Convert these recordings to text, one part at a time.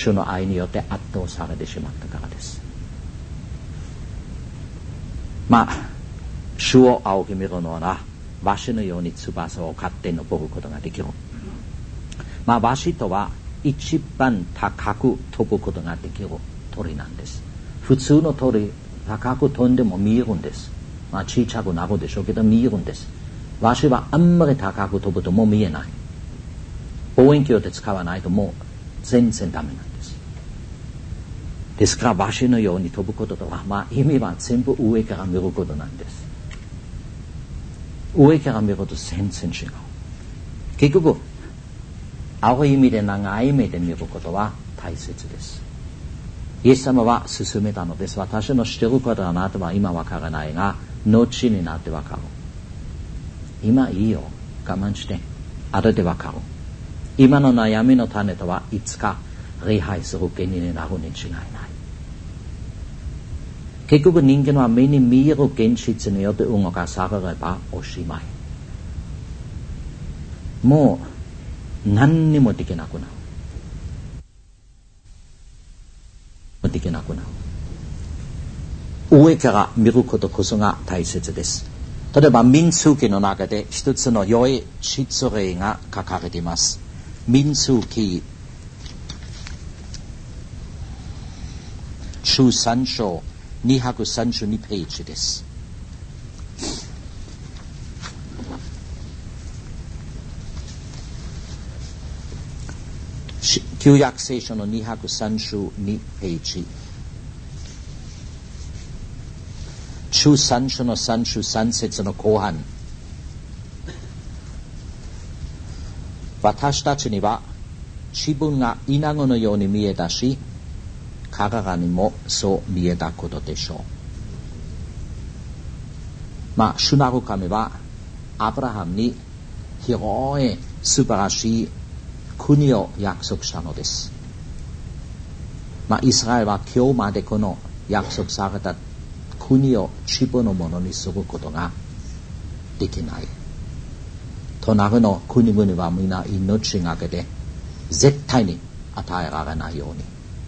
主の愛によって圧倒されてしまったからです。主を仰ぎ見るのはワシのように翼を勝手に登ることができる。ワシとは一番高く飛ぶことができる鳥なんです。普通の鳥高く飛んでも見えるんです。小さくなるでしょうけど見えるんです。ワシはあんまり高く飛ぶともう見えない。望遠鏡で使わないともう全然ダメなんです。ですからワシのように飛ぶこととは、意味は全部上から見ることなんです。上から見ると全然違う。結局ある意味で長い目で見ることは大切です。イエス様は勧めたのです。私の知っていることはあなたは今わからないが後になってわかる。今いいよ、我慢して後でわかる。今の悩みの種とはいつか礼拝する原因になるに違いない。結局人間は目に見える現実によって動かされればおしまい。もう何にもできなくなる。できなくなる。上から見ることこそが大切です。例えば民数記の中で一つの良い実例が書かれています。民数記13章232ページです。旧約聖書の232ページ。13章の33節の後半。私たちには自分がイナゴのように見えたし、彼らにもそう見えたことでしょう。主なる神はアブラハムに広い素晴らしい国を約束したのです。イスラエルは今日までこの約束された国を自分のものにすることができない。隣の国々はみんな命がけで絶対に与えられないように。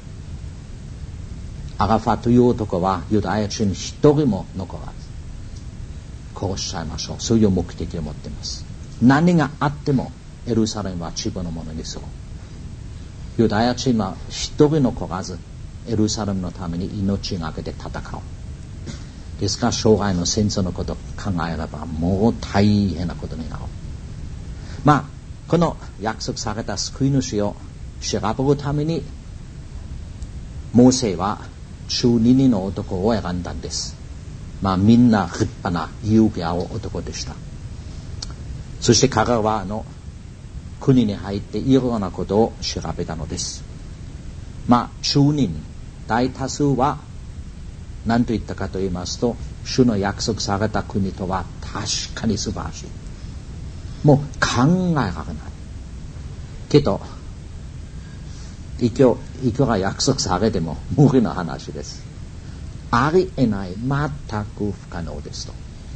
アラファという男はユダヤ人一人も残らず殺しちゃいましょう。そういう目的を持っています。何があってもエルサレムは自分のものにする。ユダヤ人は一人残らずエルサレムのために命がけで戦う。ですから将来の戦争のことを考えればもう大変なことになる。この約束された救い主を調べるためにモーセは12人の男を選んだんです。みんな立派な勇気ある男でした。そして彼らは国に入っていろんなことを調べたのです。10人大多数は何と言ったかと言いますと、主の約束された国とは確かに素晴らしい。もう考えられない。けどいくら約束されても無理な話です。ありえない、全く不可能ですと。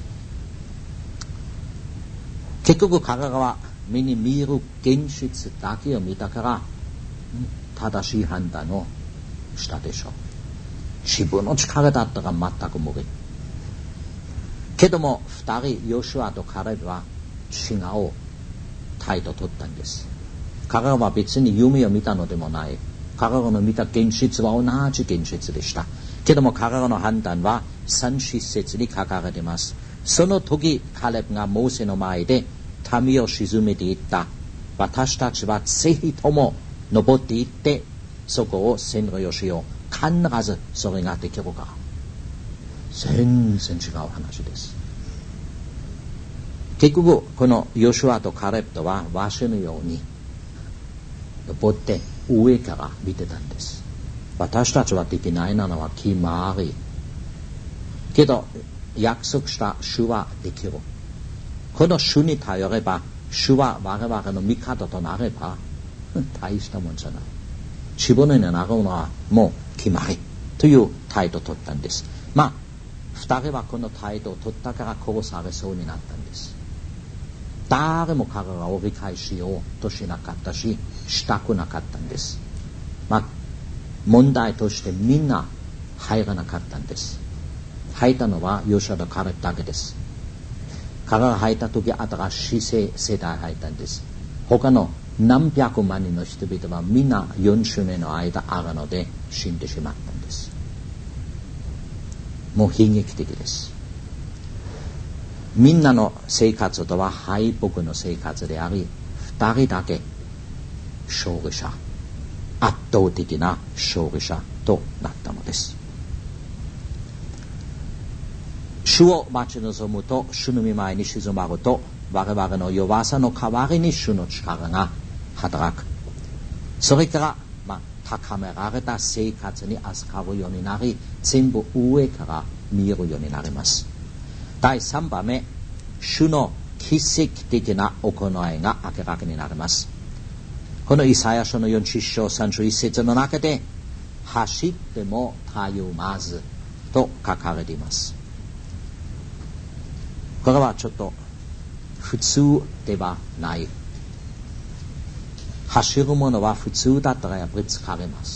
結局彼らは目に見える現実だけを見たから正しい判断をしたでしょう。自分の力だったら全く無理。けども二人ヨシュアとカレブは違う態度を取ったんです。彼らは別に夢を見たのでもない。彼らの見た現実は同じ現実でした。けども彼らの判断は30節に書かれています。その時カレブがモーセの前で民を沈めていった。私たちはぜひとも登っていってそこを占領しよう。必ずそれができるから。全然違う話です。結局このヨシュアとカレブとはワシのように登って上から見てたんです。私たちはできないなのは決まり。けど約束した主はできる。この主に頼れば主は我々の味方となれば大したもんじゃない。自分になるのはもう決まりという態度を取ったんです。二人はこの態度を取ったから殺されそうになったんです。誰も彼らを理解しようとしなかったししたくなかったんです。 問題としてみんな入らなかったんです。入ったのはヨシュアとカレブだけです。彼が入った時新しい世代入ったんです。他の何百万人の人々はみんな40年の間アラノで死んでしまったんです。もう悲劇的です。みんなの生活とは敗北の生活であり、二人だけ勝利者、圧倒的な勝利者となったのです。主を待ち望むと、主の御前に静まると、我々の弱さの代わりに主の力が働く。それから、高められた生活に預かるようになり、全部上から見えるようになります。第3番目、主の奇跡的な行いが明らかになります。このイサヤ書の40章31節の中で、走ってもたゆまずと書かれています。これはちょっと普通ではない。走るものは普通だったらやっぱり疲れます。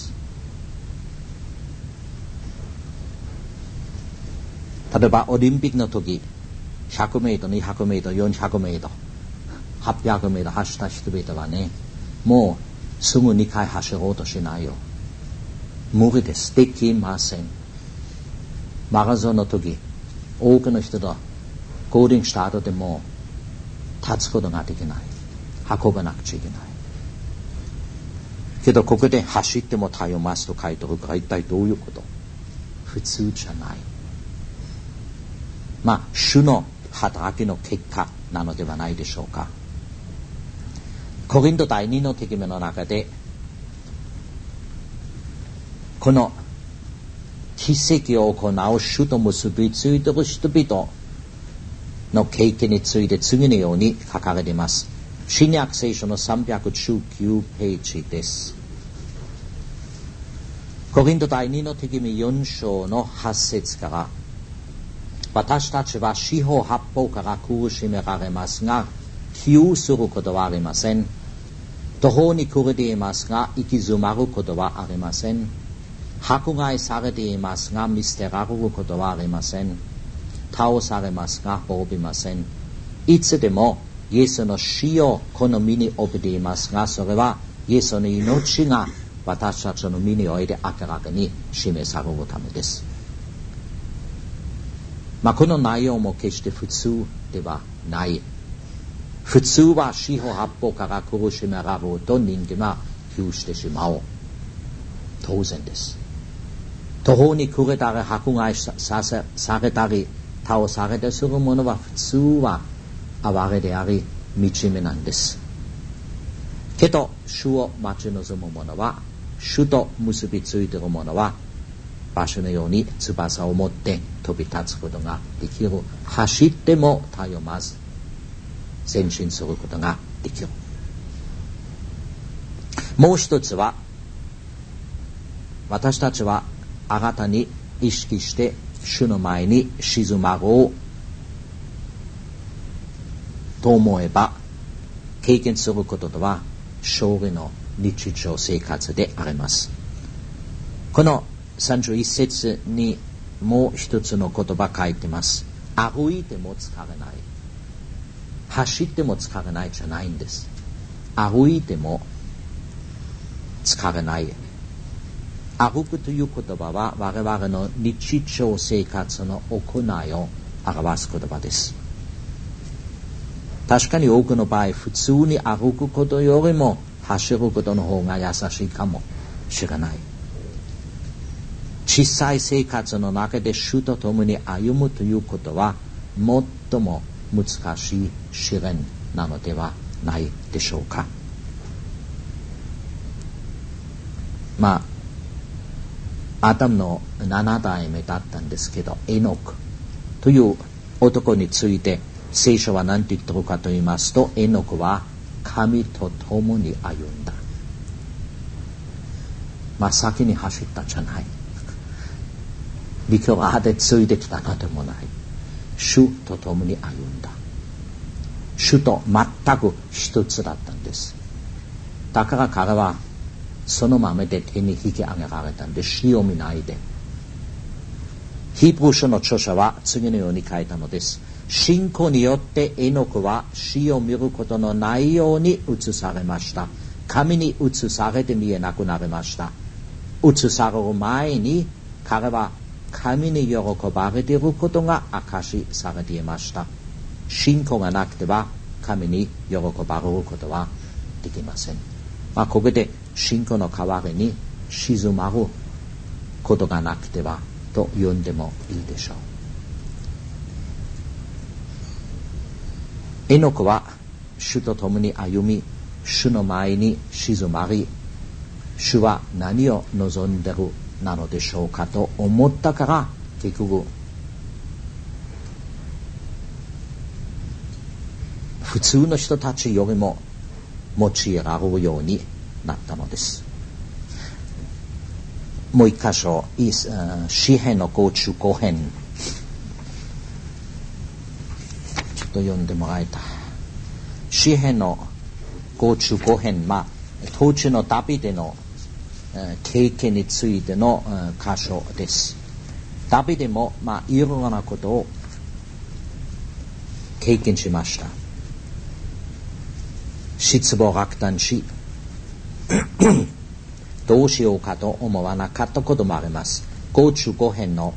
例えばオリンピックの時、100メートル、200メートル、400メートル、800メートル走った人々はね、もうすぐ2回走ろうとしないよ。無理です。できません。マラソンの時、多くの人とゴールインした後でも立つことができない。運ばなくちゃいけない。けどここで走ってもたゆますと書いてあるから一体どういうこと？普通じゃない。主の働きの結果なのではないでしょうか。コリント第2の手紙の中で、この奇跡を行う主と結びついている人々の経験について次のように書かれています。新約聖書の319ページです。コリント第2の手紙4章の8節から、私たちは四方八方から苦しめられますが、気をすることはありません。途方に暮れていますが、行き詰まることはありません。迫害されていますが、見捨てられることはありません。倒されますが、滅びません。いつでもイエスの死をこの身に帯びていますが、それはイエスの命が私たちの身において明らかに示されるためです。この内容も決して普通ではない。普通は四方八方から苦しめられると人間は窮してしまう。当然です。途方に暮れたり迫害されたり倒されたりするものは普通は哀れであり惨めなんです。けど主を待ち望む者は、主と結びついている者は、場所のように翼を持って飛び立つことができる。走ってもたゆまず前進することができる。もう一つは、私たちは新たに意識して主の前に静まろうと思えば経験することとは勝利の日常生活であります。この31節にもう一つの言葉書いてます。歩いても疲れない、走っても疲れないじゃないんです。歩いても疲れない。歩くという言葉は我々の日常生活の行いを表す言葉です。確かに多くの場合、普通に歩くことよりも走ることの方が優しいかもしれない。小さい生活の中で主と共に歩むということは最も難しい試練なのではないでしょうか。アダムの7代目だったんですけど、エノクという男について聖書は何て言ってるかと言いますと、エノクは神と共に歩んだ。先に走ったじゃない。陸側でついてきたのでもない。主と共に歩んだ。主と全く一つだったんです。だから彼はそのままで手に引き上げられたんで、死を見ないで。ヒブル書の著者は次のように書いたのです。信仰によってエノクは死を見ることのないように移されました。神に移されて見えなくなりました。移される前に彼は神に喜ばれていることが証しされていました。信仰がなくては神に喜ばれることはできません。ここで信仰の代わりに静まることがなくてはと呼んでもいいでしょう。エノクは主と共に歩み、主の前に静まり、主は何を望んでるなのでしょうかと思ったから、結局普通の人たちよりも用いられるようになったのです。もう一箇所、詩編の55編ちょっと読んでもらいたい。詩編の55編、当時のダビデの経験についての箇所です。ダビデもいろいろなことを経験しました。失望落胆しどうしようかと思わなかったこともあります。55編の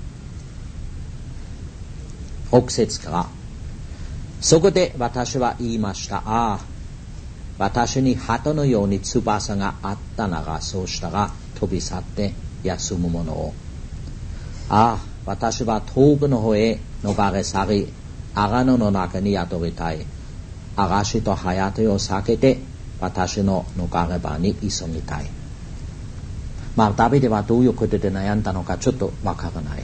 6節から、そこで私は言いました。私に鳩のように翼があったなら、そうしたら飛び去って休むものを。私は遠くの方へ逃れ去り、荒野の中に宿りたい。嵐とハテを避けて私の逃れ場に急ぎたい。ダビデはどういうことで悩んだのかちょっとわからない。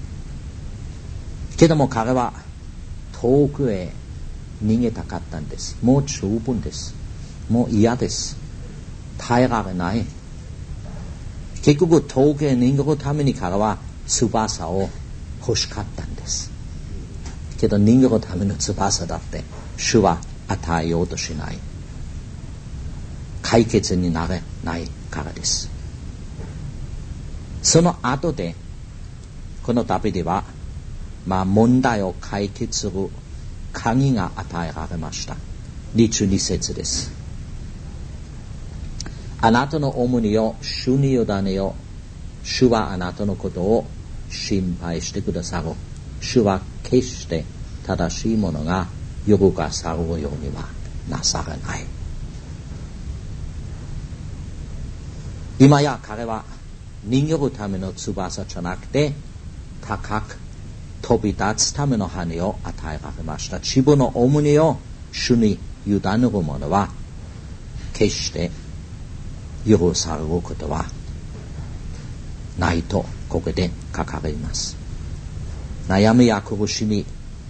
けども彼は遠くへ逃げたかったんです。もう十分です。もう嫌です。耐えられない。結局遠くへ逃げるために彼は翼を欲しかったんです。けど逃げるための翼だって主は与えようとしない。解決になれないからです。その後でこのダビデは問題を解決する鍵が与えられました。22節です。あなたの重荷を主に委ねよ。主はあなたのことを心配してくださる。主は決して正しいものがよくがされるようにはなされない。今や彼は逃げるための翼じゃなくて高く飛び立つための羽を与えられました。自分の重荷を主に委ねる者は決して許されることはないとここで書かれます。悩みや苦しみ、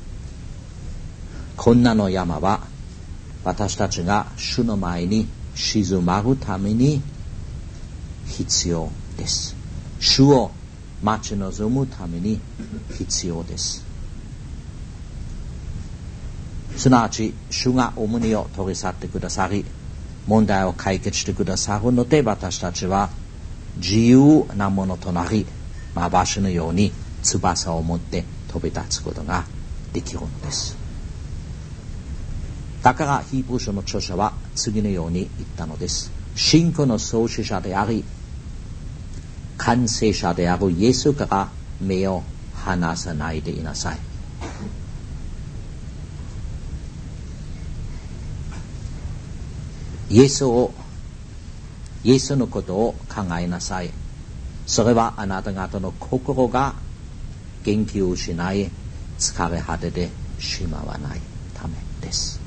困難の山は私たちが主の前に静まるために必要です。主を待ち望むために必要です。すなわち主が重荷を取り去ってくださり、問題を解決してくださるので、私たちは自由なものとなり、馬車のように翼を持って飛び立つことができるのです。だからヒブル書の著者は次のように言ったのです。信仰の創始者であり完成者であるイエスから目を離さないでいなさい。イエスのことを考えなさい。それはあなた方の心が元気を失い疲れ果ててしまわないためです。